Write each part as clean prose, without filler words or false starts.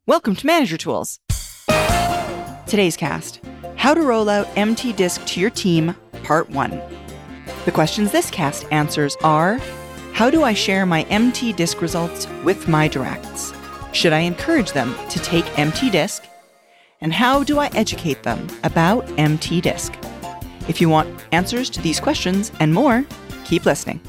Welcome to Manager Tools. Today's cast, How to Roll Out MT Disk to Your Team, Part 1. The questions this cast answers are, how do I share my MT Disk results with my directs? Should I encourage them to take MT Disk? And how do I educate them about MT Disk? If you want answers to these questions and more, keep listening.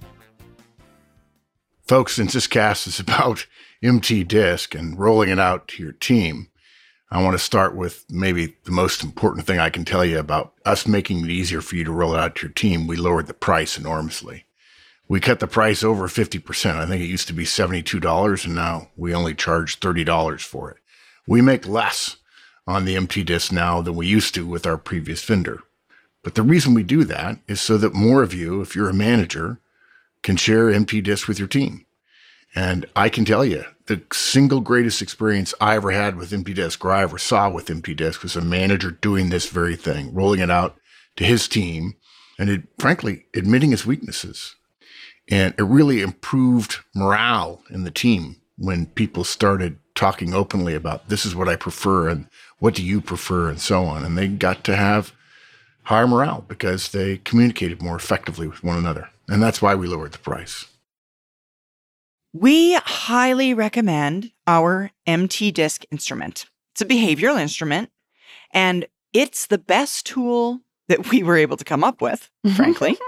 Folks, since this cast is about MT Disk and rolling it out to your team, I want to start with maybe the most important thing I can tell you about us making it easier for you to roll it out to your team. We lowered the price enormously. We cut the price over 50%. I think it used to be $72, and now we only charge $30 for it. We make less on the MT Disk now than we used to with our previous vendor. But the reason we do that is so that more of you, if you're a manager, can share MT Disk with your team. And I can tell you, the single greatest experience I ever had with MT Disk, or I ever saw with MT Disk, was a manager doing this very thing, rolling it out to his team, and frankly, admitting his weaknesses. And it really improved morale in the team when people started talking openly about, this is what I prefer, and what do you prefer, and so on. And they got to have higher morale because they communicated more effectively with one another. And that's why we lowered the price. We highly recommend our MT Disk instrument. It's a behavioral instrument, and it's the best tool that we were able to come up with, frankly,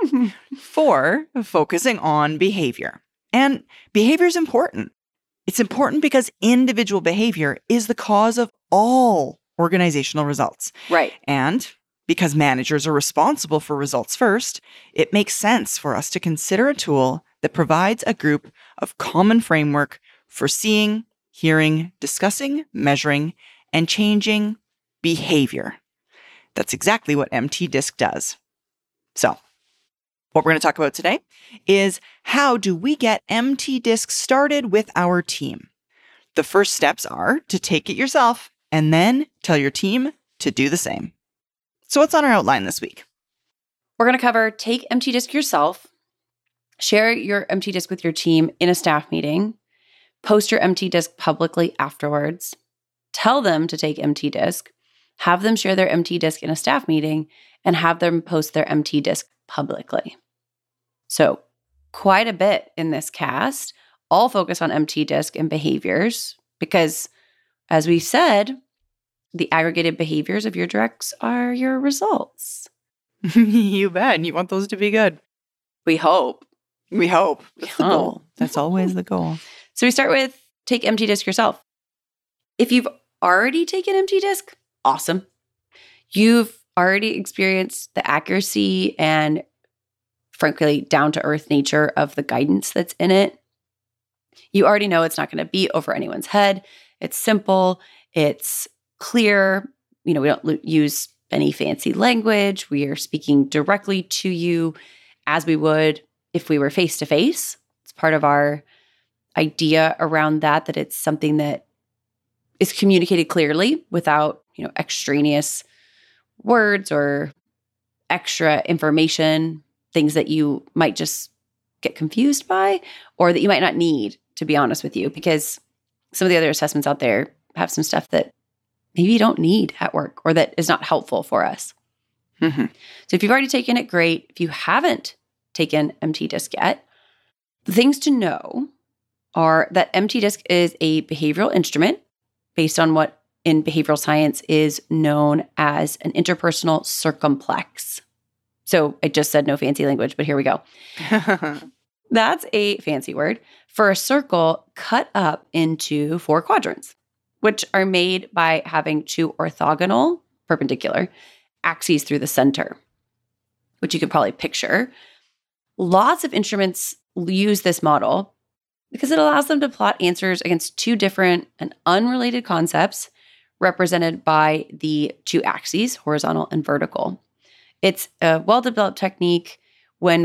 for focusing on behavior. And behavior is important. It's important because individual behavior is the cause of all organizational results. Right. And because managers are responsible for results first, it makes sense for us to consider a tool that provides a group of common framework for seeing, hearing, discussing, measuring, and changing behavior. That's exactly what MT Disk does. So, what we're going to talk about today is how do we get MT Disk started with our team? The first steps are to take it yourself and then tell your team to do the same. So what's on our outline this week? We're going to cover take MT Disk yourself, share your MT Disk with your team in a staff meeting, post your MT Disk publicly afterwards, tell them to take MT Disk, have them share their MT Disk in a staff meeting, and have them post their MT Disk publicly. So quite a bit in this cast, all focus on MT Disk and behaviors, because as we said, the aggregated behaviors of your directs are your results. You bet. And you want those to be good. We hope. That's the goal. That's always the goal. So we start with take MT Disk yourself. If you've already taken MT Disk, awesome. You've already experienced the accuracy and, frankly, down-to-earth nature of the guidance that's in it. You already know it's not going to be over anyone's head. It's simple. It's clear. We don't use any fancy language. We are speaking directly to you as we would if we were face-to-face. It's part of our idea around that it's something that is communicated clearly without, extraneous words or extra information, things that you might just get confused by or that you might not need, to be honest with you, because some of the other assessments out there have some stuff that maybe you don't need at work or that is not helpful for us. Mm-hmm. So if you've already taken it, great. If you haven't taken MT Disk yet, the things to know are that MT Disk is a behavioral instrument based on what in behavioral science is known as an interpersonal circumplex. So I just said no fancy language, but here we go. That's a fancy word for a circle cut up into 4 quadrants, which are made by having 2 orthogonal, perpendicular, axes through the center, which you could probably picture. Lots of instruments use this model because it allows them to plot answers against 2 different and unrelated concepts represented by the 2 axes, horizontal and vertical. It's a well-developed technique. When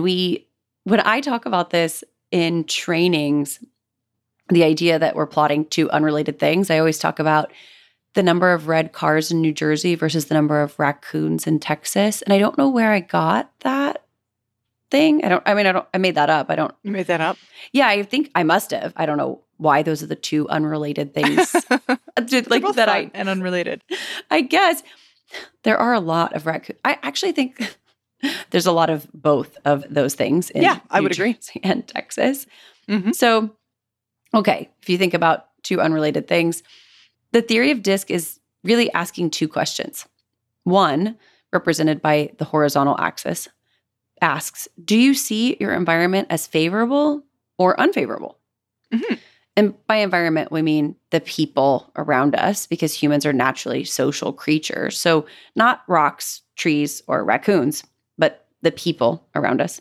I talk about this in trainings, the idea that we're plotting 2 unrelated things, I always talk about the number of red cars in New Jersey versus the number of raccoons in Texas. And I don't know where I got that thing. I made that up. You made that up? Yeah, I think I must have. I don't know why those are the 2 unrelated things. They're like both that. fun and unrelated. I guess there are a lot of raccoons. I actually think there's a lot of both of those things in I would New agree. Jersey and Texas. Mm-hmm. So, okay, if you think about two unrelated things, the theory of DISC is really asking two questions. One, represented by the horizontal axis, asks, do you see your environment as favorable or unfavorable? Mm-hmm. And by environment, we mean the people around us, because humans are naturally social creatures. So not rocks, trees, or raccoons, but the people around us.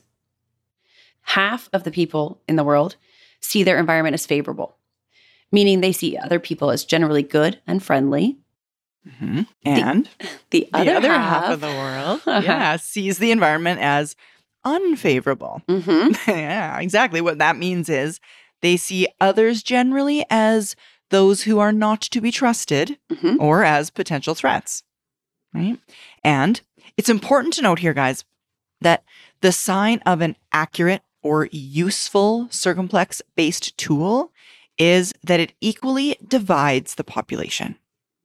Half of the people in the world see their environment as favorable, meaning they see other people as generally good and friendly. Mm-hmm. And the other half of the world sees the environment as unfavorable. Mm-hmm. Yeah, exactly. What that means is they see others generally as those who are not to be trusted Mm-hmm. or as potential threats, right? And it's important to note here, guys, that the sign of an accurate or useful circumplex-based tool is that it equally divides the population.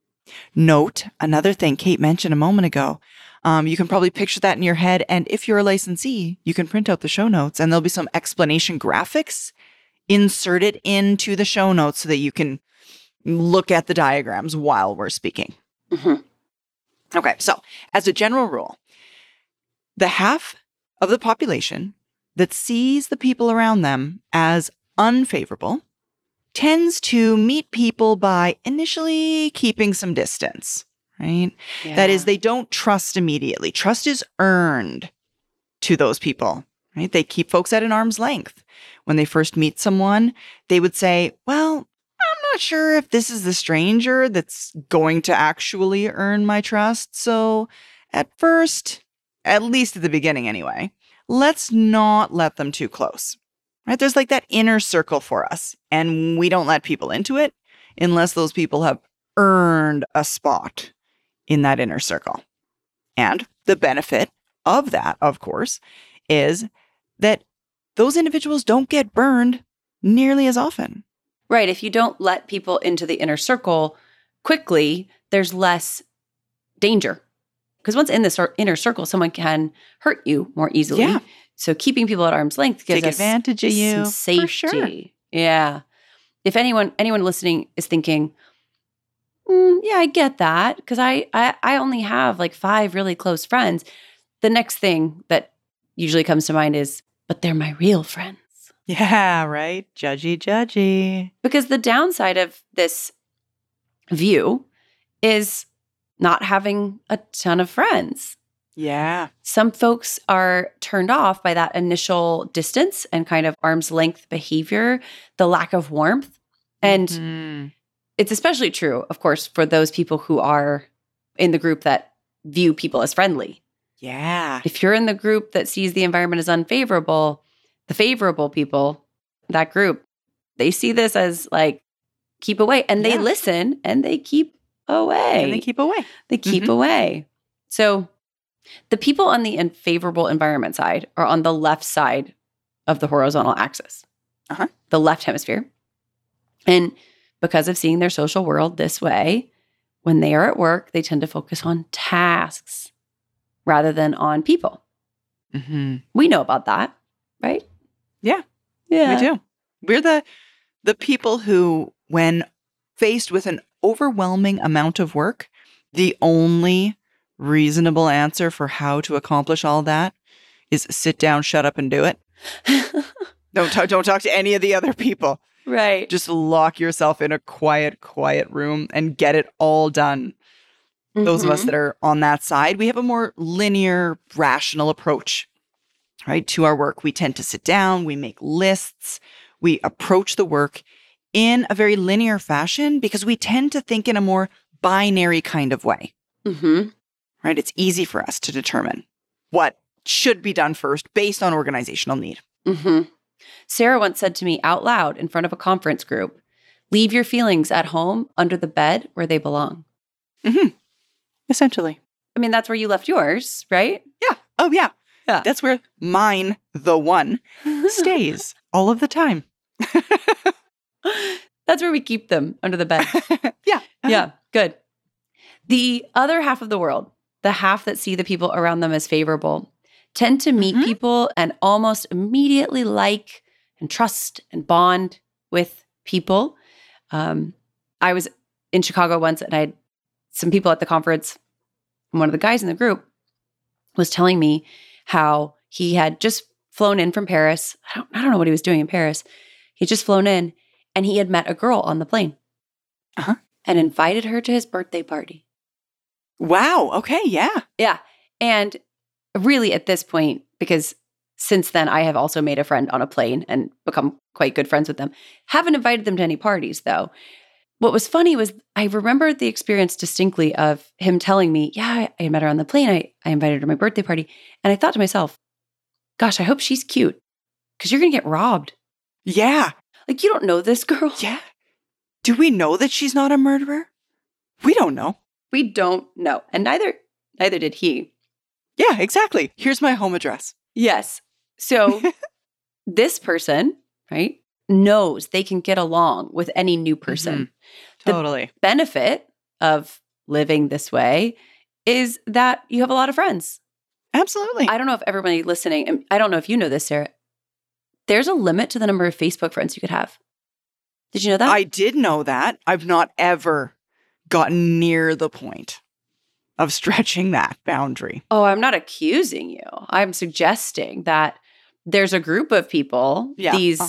Note another thing Kate mentioned a moment ago. You can probably picture that in your head. And if you're a licensee, you can print out the show notes and there'll be some explanation graphics inserted into the show notes so that you can look at the diagrams while we're speaking. Mm-hmm. Okay, so as a general rule, the half of the population that sees the people around them as unfavorable tends to meet people by initially keeping some distance, right? Yeah. That is, they don't trust immediately. Trust is earned to those people, right? They keep folks at an arm's length. When they first meet someone, they would say, well, I'm not sure if this is the stranger that's going to actually earn my trust. So at first, at least at the beginning anyway, let's not let them too close. Right? There's like that inner circle for us, and we don't let people into it unless those people have earned a spot in that inner circle. And the benefit of that, of course, is that those individuals don't get burned nearly as often. Right. If you don't let people into the inner circle quickly, there's less danger. Because once in the inner circle, someone can hurt you more easily. Yeah. So keeping people at arm's length gives Take us advantage of you, some safety. for sure. Yeah. If anyone listening is thinking, yeah, I get that, because I only have like 5 really close friends. The next thing that usually comes to mind is, but they're my real friends. Yeah, right? Judgy. Because the downside of this view is not having a ton of friends. Yeah. Some folks are turned off by that initial distance and kind of arm's length behavior, the lack of warmth. And it's especially true, of course, for those people who are in the group that view people as friendly. Yeah. If you're in the group that sees the environment as unfavorable, the favorable people, that group, they see this as like, keep away. And they listen and they keep away. And they keep away. They keep away. So the people on the unfavorable environment side are on the left side of the horizontal axis, the left hemisphere. And because of seeing their social world this way, when they are at work, they tend to focus on tasks rather than on people. Mm-hmm. We know about that, right? Yeah. Yeah. We do. We're the people who, when faced with an overwhelming amount of work, the only reasonable answer for how to accomplish all that is sit down, shut up, and do it. Don't talk to any of the other people. Right. Just lock yourself in a quiet room and get it all done. Those of us that are on that side, we have a more linear, rational approach, right, to our work. We tend to sit down, we make lists, we approach the work in a very linear fashion because we tend to think in a more binary kind of way. Mm-hmm. Right? It's easy for us to determine what should be done first based on organizational need. Mm-hmm. Sarah once said to me out loud in front of a conference group, leave your feelings at home under the bed where they belong. Mm-hmm. Essentially. I mean, that's where you left yours, right? Yeah. Oh, yeah. Yeah. That's where mine, the one, stays all of the time. That's where we keep them, under the bed. Yeah. Yeah, good. The other half of the world, the half that see the people around them as favorable, tend to meet people and almost immediately like and trust and bond with people. I was in Chicago once and I had some people at the conference. And one of the guys in the group was telling me how he had just flown in from Paris. I don't know what he was doing in Paris. He'd just flown in and he had met a girl on the plane and invited her to his birthday party. Wow. Okay. Yeah. Yeah. And really at this point, because since then I have also made a friend on a plane and become quite good friends with them. Haven't invited them to any parties though. What was funny was I remembered the experience distinctly of him telling me, yeah, I met her on the plane. I invited her to my birthday party. And I thought to myself, gosh, I hope she's cute because you're going to get robbed. Yeah. Like, you don't know this girl. Yeah. Do we know that she's not a murderer? We don't know. We don't know. And neither did he. Yeah, exactly. Here's my home address. Yes. So this person, right, knows they can get along with any new person. Totally. The benefit of living this way is that you have a lot of friends. Absolutely. I don't know if everybody listening, and I don't know if you know this, Sarah, there's a limit to the number of Facebook friends you could have. Did you know that? I did know that. I've not ever gotten near the point of stretching that boundary. Oh, I'm not accusing you. I'm suggesting that there's a group of people, these,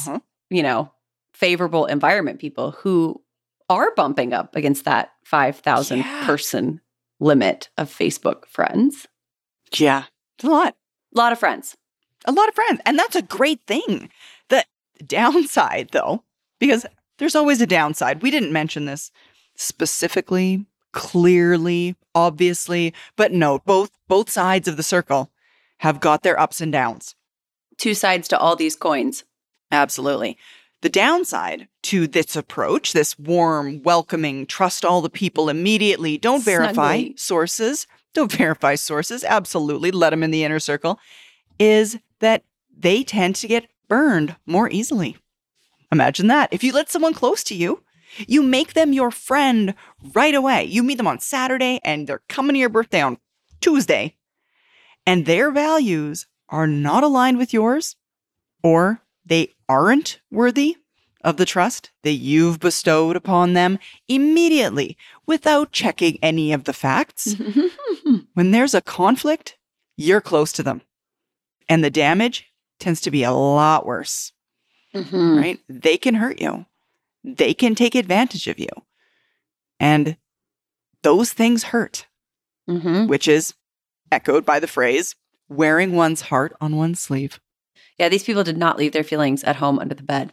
favorable environment people who are bumping up against that 5,000 person limit of Facebook friends. Yeah. It's a lot. A lot of friends. A lot of friends. And that's a great thing. The downside, though, because there's always a downside. We didn't mention this specifically, clearly, obviously, but no, both sides of the circle have got their ups and downs. Two sides to all these coins. Absolutely. The downside to this approach, this warm, welcoming, trust all the people immediately, don't verify sources. Don't verify sources. Absolutely. Let them in the inner circle. Is that they tend to get burned more easily. Imagine that. If you let someone close to you, you make them your friend right away. You meet them on Saturday and they're coming to your birthday on Tuesday, and their values are not aligned with yours, or they aren't worthy of the trust that you've bestowed upon them immediately without checking any of the facts. When there's a conflict, you're close to them. And the damage tends to be a lot worse, right? They can hurt you. They can take advantage of you. And those things hurt, which is echoed by the phrase, wearing one's heart on one's sleeve. Yeah, these people did not leave their feelings at home under the bed.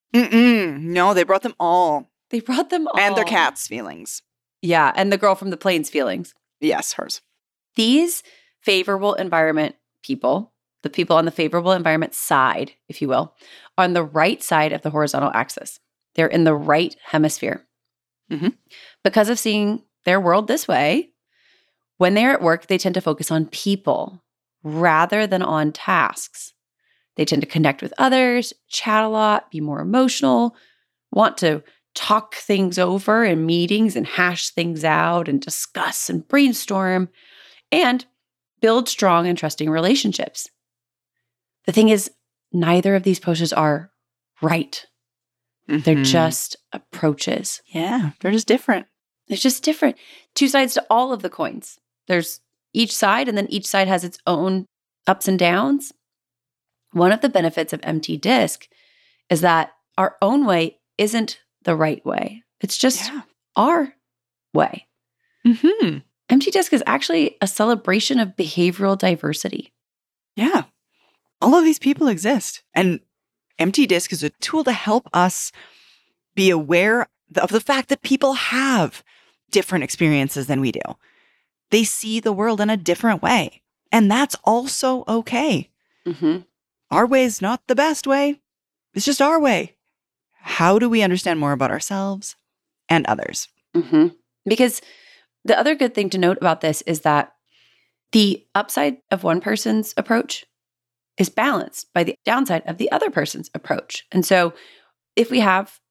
No, they brought them all. They brought them all. And their cat's feelings. Yeah, and the girl from the plane's feelings. Yes, hers. These favorable environment people, the people on the favorable environment side, if you will, are on the right side of the horizontal axis. They're in the right hemisphere. Because of seeing their world this way, when they're at work, they tend to focus on people rather than on tasks. They tend to connect with others, chat a lot, be more emotional, want to talk things over in meetings and hash things out and discuss and brainstorm and build strong and trusting relationships. The thing is, neither of these approaches are right. They're just approaches. Yeah, they're just different. It's just different. Two sides to all of the coins. There's each side, and then each side has its own ups and downs. One of the benefits of Empty Disc is that our own way isn't the right way. It's just our way. Empty Disc is actually a celebration of behavioral diversity. Yeah. All of these people exist. And Empty Disc is a tool to help us be aware of the fact that people have different experiences than we do. They see the world in a different way. And that's also okay. Our way is not the best way. It's just our way. How do we understand more about ourselves and others? Because the other good thing to note about this is that the upside of one person's approach is balanced by the downside of the other person's approach. And so if we have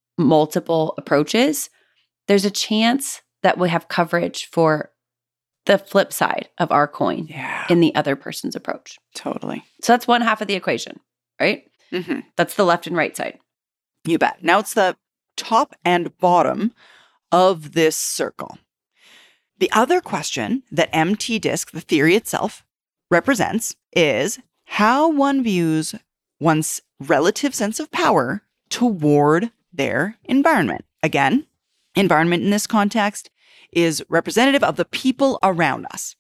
multiple approaches, there's a chance that we have coverage for the flip side of our coin in the other person's approach. Totally. So that's one half of the equation, right? Mm-hmm. That's the left and right side. You bet. Now it's the top and bottom of this circle. The other question that MT DISC, the theory itself, represents is how one views one's relative sense of power toward their environment. Again, environment in this context is representative of the people around us.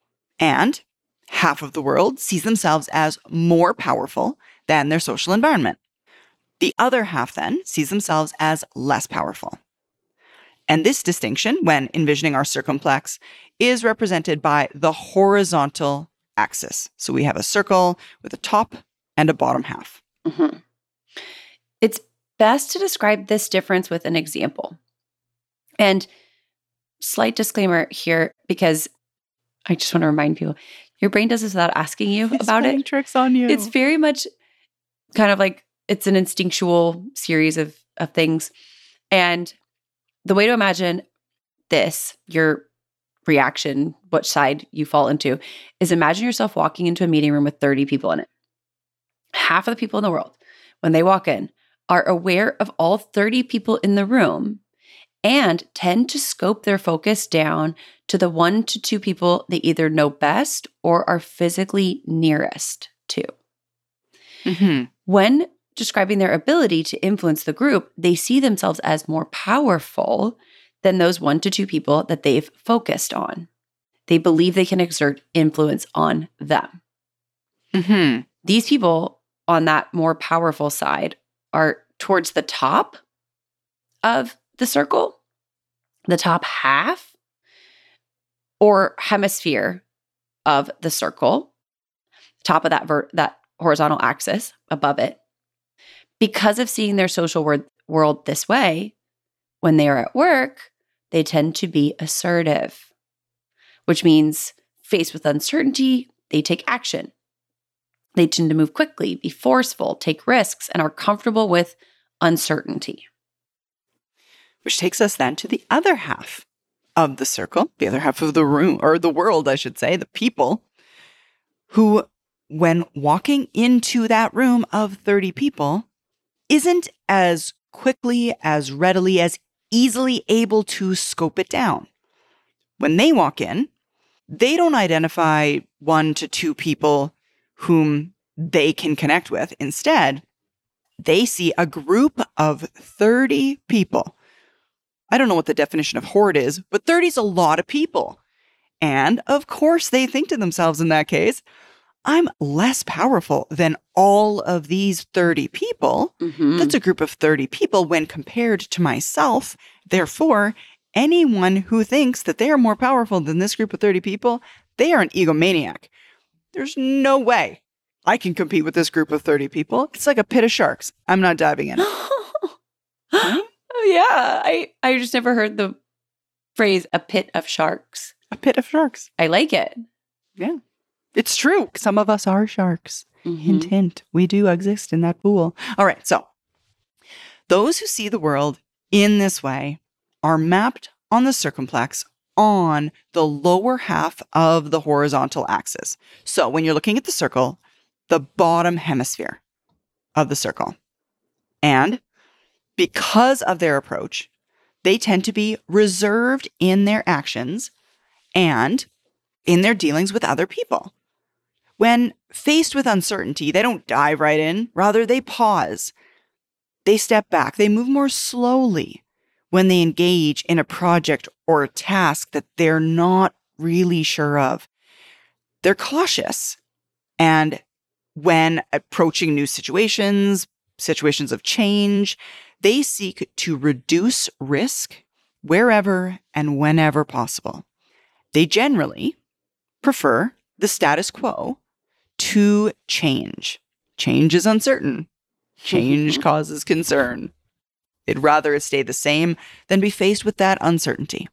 And half of the world sees themselves as more powerful than their social environment. The other half then sees themselves as less powerful. And this distinction, when envisioning our circumplex, is represented by the horizontal axis. So we have a circle with a top and a bottom half. Mm-hmm. It's best to describe this difference with an example. And slight disclaimer here, because I just want to remind people, your brain does this without asking you about it. Tricks on you. It's very much kind of like it's an instinctual series of things. And the way to imagine this, your reaction, which side you fall into, is imagine yourself walking into a meeting room with 30 people in it. Half of the people in the world, when they walk in, are aware of all 30 people in the room and tend to scope their focus down to the 1 to 2 people they either know best or are physically nearest to. Mm-hmm. When describing their ability to influence the group, they see themselves as more powerful than those 1 to 2 people that they've focused on. They believe they can exert influence on them. Mm-hmm. These people on that more powerful side are towards the top of the circle, the top half or hemisphere of the circle, top of that horizontal axis above it. Because of seeing their social world this way, when they are at work, they tend to be assertive, which means faced with uncertainty, they take action. They tend to move quickly, be forceful, take risks, and are comfortable with uncertainty. Which takes us then to the other half of the circle, the other half of the room, or the world, I should say, the people who, when walking into that room of 30 people, isn't as quickly, as readily, as easily able to scope it down. When they walk in, they don't identify 1 to 2 people whom they can connect with. Instead, they see a group of 30 people. I don't know what the definition of horde is, but 30 is a lot of people. And of course, they think to themselves in that case, I'm less powerful than all of these 30 people. Mm-hmm. That's a group of 30 people when compared to myself. Therefore, anyone who thinks that they are more powerful than this group of 30 people, they are an egomaniac. There's no way I can compete with this group of 30 people. It's like a pit of sharks. I'm not diving in. Oh, yeah. I just never heard the phrase a pit of sharks. A pit of sharks. I like it. Yeah. It's true. Some of us are sharks. Mm-hmm. Hint, hint. We do exist in that pool. All right. So those who see the world in this way are mapped on the circumplex on the lower half of the horizontal axis. So when you're looking at the circle, the bottom hemisphere of the circle. And because of their approach, they tend to be reserved in their actions and in their dealings with other people. When faced with uncertainty, they don't dive right in. Rather, they pause. They step back. They move more slowly when they engage in a project or a task that they're not really sure of. They're cautious. And when approaching new situations of change, they seek to reduce risk wherever and whenever possible. They generally prefer the status quo to change. Change is uncertain. Change causes concern. They'd rather it stay the same than be faced with that uncertainty.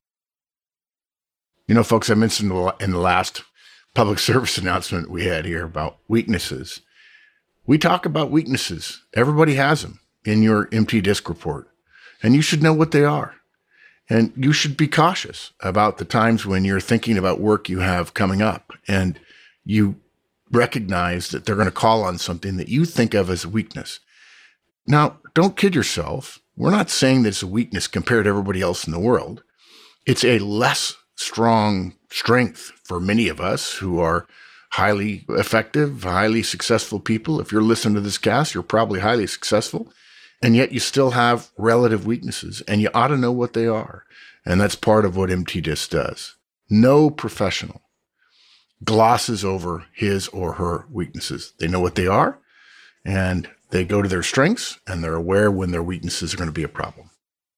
You know, folks, I mentioned in the last public service announcement we had here about weaknesses. We talk about weaknesses. Everybody has them in your MT DISC report. and you should know what they are. And you should be cautious about the times when you're thinking about work you have coming up and you recognize that they're going to call on something that you think of as a weakness. Now, don't kid yourself. We're not saying that it's a weakness compared to everybody else in the world. It's a less strong strength for many of us who are highly effective, highly successful people. If you're listening to this cast, you're probably highly successful, and yet you still have relative weaknesses, and you ought to know what they are. And that's part of what MTDISC does. No professional glosses over his or her weaknesses. They know what they are, and they go to their strengths, and they're aware when their weaknesses are going to be a problem.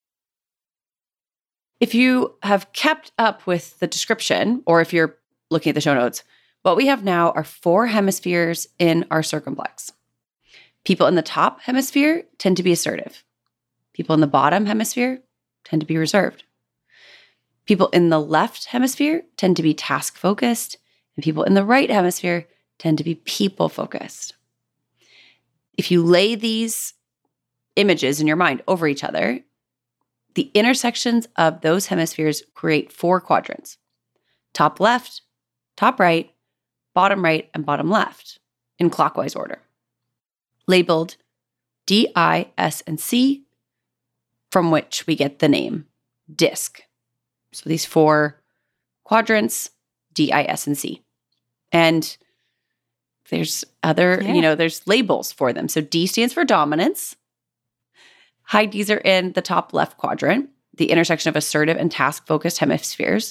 If you have kept up with the description, or if you're looking at the show notes, what we have now are 4 hemispheres in our circumplex. People in the top hemisphere tend to be assertive. People in the bottom hemisphere tend to be reserved. People in the left hemisphere tend to be task-focused, and people in the right hemisphere tend to be people-focused. If you lay these images in your mind over each other, the intersections of those hemispheres create 4 quadrants: top left, top right, and bottom left, in clockwise order, labeled D, I, S, and C, from which we get the name DISC. So these 4 quadrants, D, I, S, and C. And there's other, there's labels for them. So D stands for dominance. High Ds are in the top left quadrant, the intersection of assertive and task-focused hemispheres.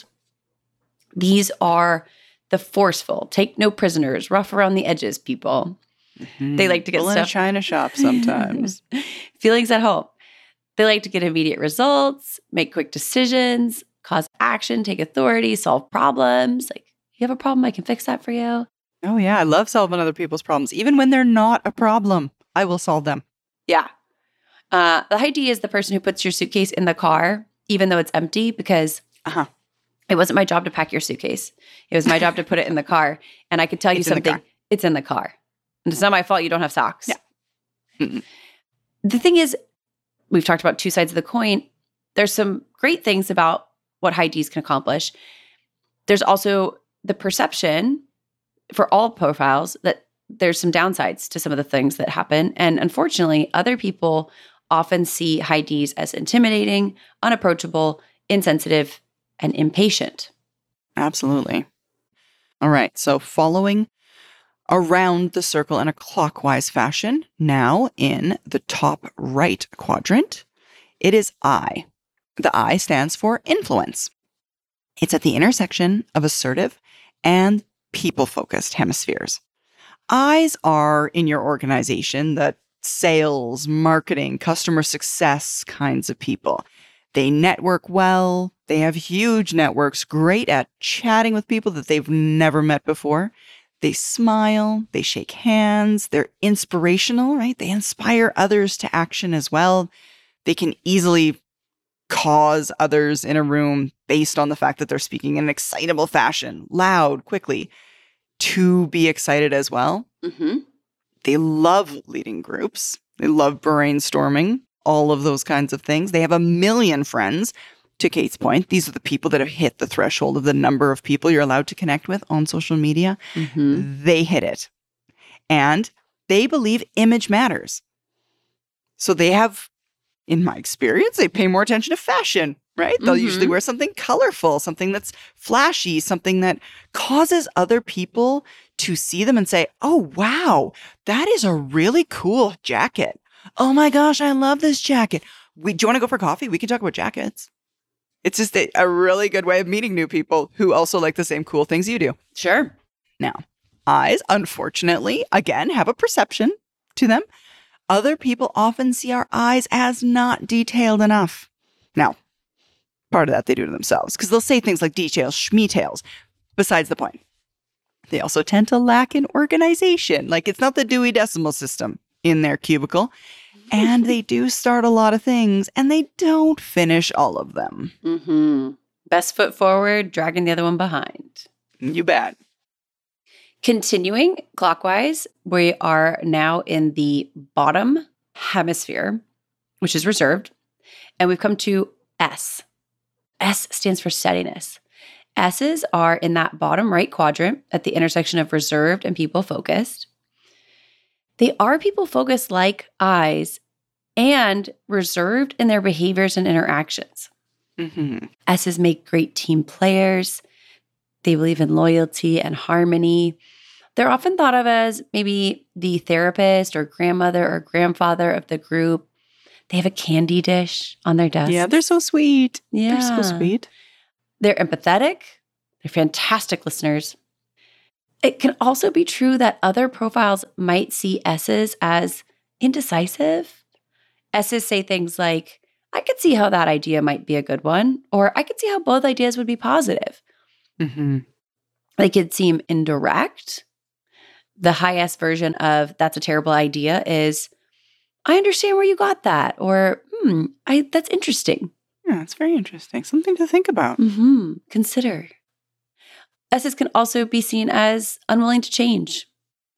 These are the forceful, take no prisoners, rough around the edges people. Mm-hmm. They like to get stuff in a china shop sometimes. Feelings at home. They like to get immediate results, make quick decisions, cause action, take authority, solve problems. Like, you have a problem, I can fix that for you. Oh, yeah. I love solving other people's problems. Even when they're not a problem, I will solve them. Yeah. The high D is the person who puts your suitcase in the car, even though it's empty, because it wasn't my job to pack your suitcase. It was my job to put it in the car. And I could tell you something. It's in the car. And it's not my fault you don't have socks. Yeah. Mm-mm. The thing is, we've talked about 2 sides of the coin. There's some great things about what high Ds can accomplish. There's also the perception for all profiles that there's some downsides to some of the things that happen. And unfortunately, other people often see high Ds as intimidating, unapproachable, insensitive, and impatient. Absolutely. All right. So following around the circle in a clockwise fashion, now in the top right quadrant, it is I. The I stands for influence. It's at the intersection of assertive and people-focused hemispheres. I's are in your organization the sales, marketing, customer success kinds of people. They network well. They have huge networks, great at chatting with people that they've never met before. They smile, they shake hands, they're inspirational, right? They inspire others to action as well. They can easily cause others in a room based on the fact that they're speaking in an excitable fashion, loud, quickly, to be excited as well. Mm-hmm. They love leading groups. They love brainstorming, all of those kinds of things. They have a million friends. To Kate's point, these are the people that have hit the threshold of the number of people you're allowed to connect with on social media. Mm-hmm. They hit it. And they believe image matters. So they have, in my experience, they pay more attention to fashion, right? They'll usually wear something colorful, something that's flashy, something that causes other people to see them and say, oh, wow, that is a really cool jacket. Oh my gosh, I love this jacket. Do you want to go for coffee? We can talk about jackets. It's just a really good way of meeting new people who also like the same cool things you do. Sure. Now, I's, unfortunately, again, have a perception to them. Other people often see our I's as not detailed enough. Now, part of that they do to themselves because they'll say things like details, schmetails. Besides the point. They also tend to lack in organization. Like, it's not the Dewey Decimal System in their cubicle. And they do start a lot of things, and they don't finish all of them. Mm-hmm. Best foot forward, dragging the other one behind. You bet. Continuing clockwise, we are now in the bottom hemisphere, which is reserved. And we've come to S. S stands for steadiness. S's are in that bottom right quadrant at the intersection of reserved and people-focused. They are people-focused like I's and reserved in their behaviors and interactions. S's make great team players. They believe in loyalty and harmony. They're often thought of as maybe the therapist or grandmother or grandfather of the group. They have a candy dish on their desk. Yeah, they're so sweet. Yeah. They're so sweet. They're empathetic. They're fantastic listeners. It can also be true that other profiles might see S's as indecisive. S's say things like, I could see how that idea might be a good one, or I could see how both ideas would be positive. They could seem indirect. The high S version of that's a terrible idea is, I understand where you got that, or that's interesting. Yeah, it's very interesting. Something to think about. Consider. S's can also be seen as unwilling to change.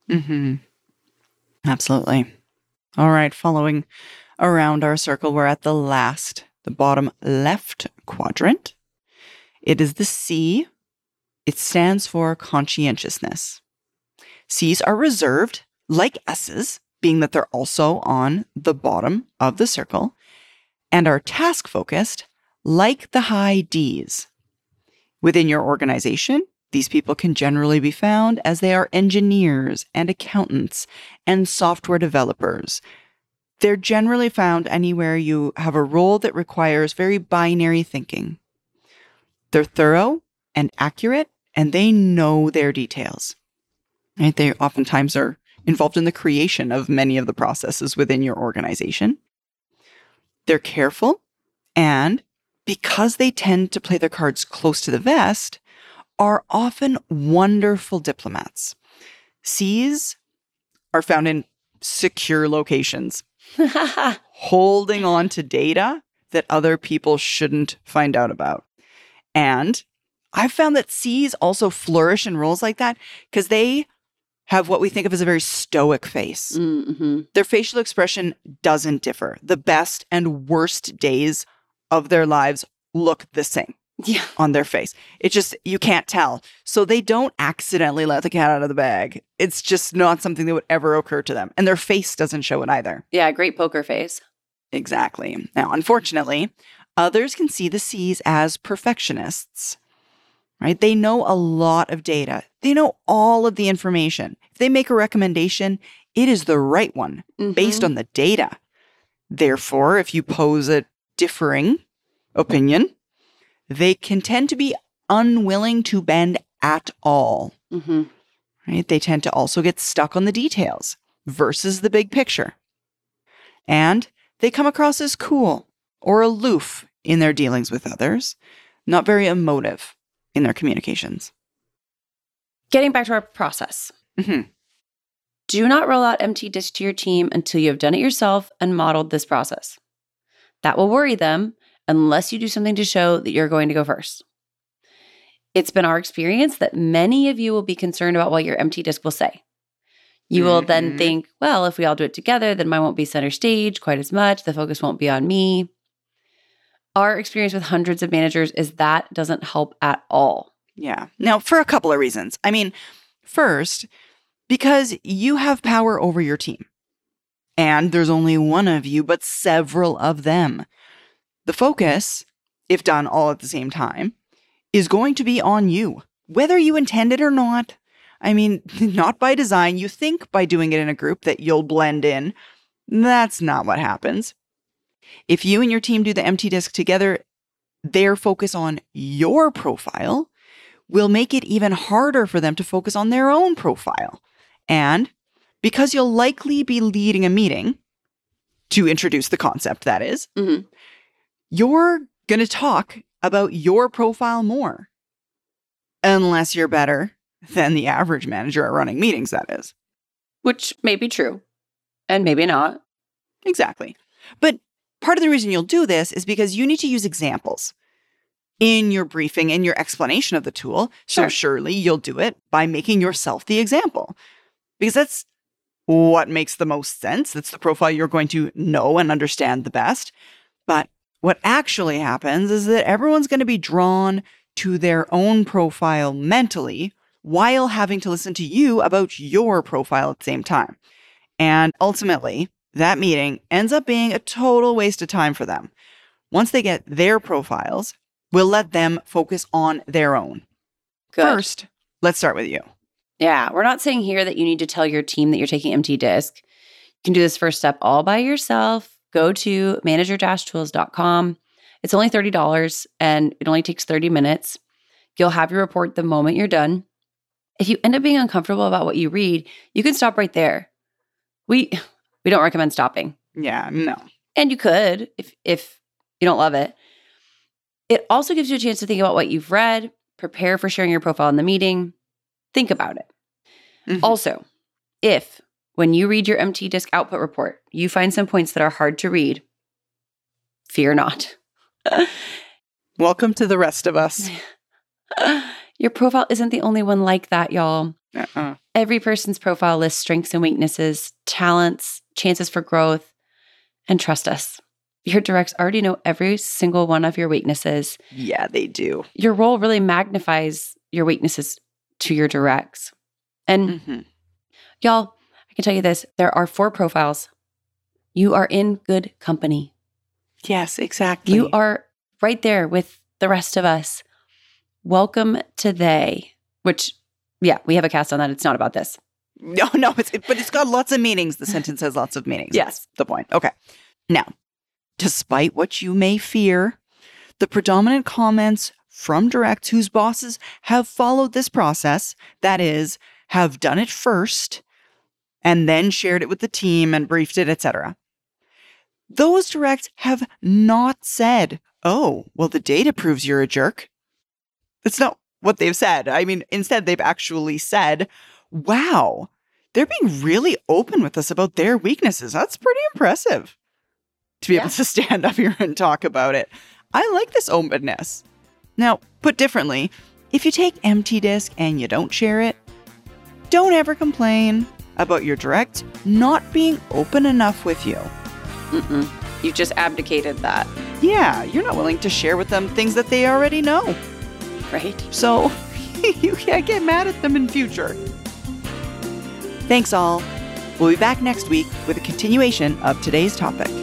Absolutely. All right, following around our circle, we're at the bottom left quadrant. It is the C. It stands for conscientiousness. C's are reserved, like S's, being that they're also on the bottom of the circle, and are task-focused, like the high D's. Within your organization, these people can generally be found as they are engineers and accountants and software developers. They're generally found anywhere you have a role that requires very binary thinking. They're thorough and accurate, and they know their details. Right? They oftentimes are involved in the creation of many of the processes within your organization. They're careful, and because they tend to play their cards close to the vest, are often wonderful diplomats. C's are found in secure locations, holding on to data that other people shouldn't find out about. And I've found that C's also flourish in roles like that because they have what we think of as a very stoic face. Their facial expression doesn't differ. The best and worst days of their lives look the same on their face. It just, you can't tell. So they don't accidentally let the cat out of the bag. It's just not something that would ever occur to them. And their face doesn't show it either. Yeah, great poker face. Exactly. Now, unfortunately, others can see the C's as perfectionists. Right? They know a lot of data. They know all of the information. If they make a recommendation, it is the right one based on the data. Therefore, if you pose a differing opinion, they can tend to be unwilling to bend at all. Right? They tend to also get stuck on the details versus the big picture. And they come across as cool or aloof in their dealings with others, not very emotive in their communications. Getting back to our process. Do not roll out empty disk to your team until you have done it yourself and modeled this process. That will worry them unless you do something to show that you're going to go first. It's been our experience that many of you will be concerned about what your empty disk will say. You will then think, well, if we all do it together, then mine won't be center stage quite as much. The focus won't be on me. Our experience with hundreds of managers is that doesn't help at all. Yeah. Now, for a couple of reasons. I mean, first, because you have power over your team. And there's only one of you, but several of them. The focus, if done all at the same time, is going to be on you, whether you intend it or not. I mean, not by design. You think by doing it in a group that you'll blend in. That's not what happens. If you and your team do the empty disk together, their focus on your profile will make it even harder for them to focus on their own profile. And because you'll likely be leading a meeting to introduce the concept, that is, you're going to talk about your profile more. Unless you're better than the average manager at running meetings, that is. Which may be true, and maybe not. Exactly. But part of the reason you'll do this is because you need to use examples in your briefing and your explanation of the tool. So surely you'll do it by making yourself the example. Because that's what makes the most sense. That's the profile you're going to know and understand the best. But What actually happens is that everyone's going to be drawn to their own profile mentally while having to listen to you about your profile at the same time. And ultimately, that meeting ends up being a total waste of time for them. Once they get their profiles, we'll let them focus on their own. Good. First, let's start with you. Yeah, we're not saying here that you need to tell your team that you're taking MT Disc. You can do this first step all by yourself. Go to manager-tools.com. It's only $30 and it only takes 30 minutes. You'll have your report the moment you're done. If you end up being uncomfortable about what you read, you can stop right there. We don't recommend stopping. Yeah, no. And you could if you don't love it. It also gives you a chance to think about what you've read, prepare for sharing your profile in the meeting. Think about it. Mm-hmm. Also, if when you read your MT Disc output report, you find some points that are hard to read, fear not. Welcome to the rest of us. Your profile isn't the only one like that, y'all. Uh-uh. Every person's profile lists strengths and weaknesses, talents, chances for growth, and trust us. Your directs already know every single one of your weaknesses. Yeah, they do. Your role really magnifies your weaknesses to your directs. And y'all, I can tell you this, there are 4 profiles. You are in good company. Yes, exactly. You are right there with the rest of us. Welcome to they, which, yeah, we have a cast on that. It's not about this. No, but it's got lots of meanings. The sentence has lots of meanings. Yes. That's the point. Okay. Now, despite what you may fear, the predominant comments from directs whose bosses have followed this process, that is, have done it first and then shared it with the team and briefed it, etc. Those directs have not said, oh, well, the data proves you're a jerk. That's not what they've said. I mean, instead, they've actually said, wow, they're being really open with us about their weaknesses. That's pretty impressive to be able to stand up here and talk about it. I like this openness. Now, put differently, if you take MT Disc and you don't share it, don't ever complain about your direct not being open enough with you. You just abdicated that. Yeah, you're not willing to share with them things that they already know. Right? So you can't get mad at them in future. Thanks all. We'll be back next week with a continuation of today's topic.